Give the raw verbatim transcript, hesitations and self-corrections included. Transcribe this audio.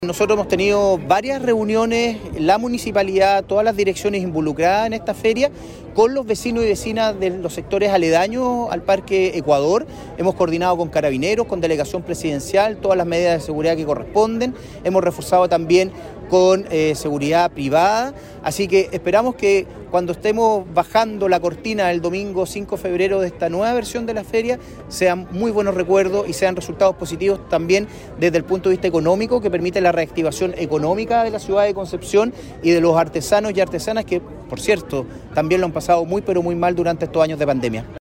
Nosotros hemos tenido varias reuniones, la municipalidad, todas las direcciones involucradas en esta feria, con los vecinos y vecinas de los sectores aledaños al Parque Ecuador. Hemos coordinado con Carabineros, con Delegación Presidencial, todas las medidas de seguridad que corresponden. Hemos reforzado también con eh, seguridad privada, así que esperamos que cuando estemos bajando la cortina el domingo cinco de febrero de esta nueva versión de la feria, sean muy buenos recuerdos y sean resultados positivos también desde el punto de vista económico, que permite la reactivación económica de la ciudad de Concepción y de los artesanos y artesanas que, por cierto, también lo han pasado muy pero muy mal durante estos años de pandemia.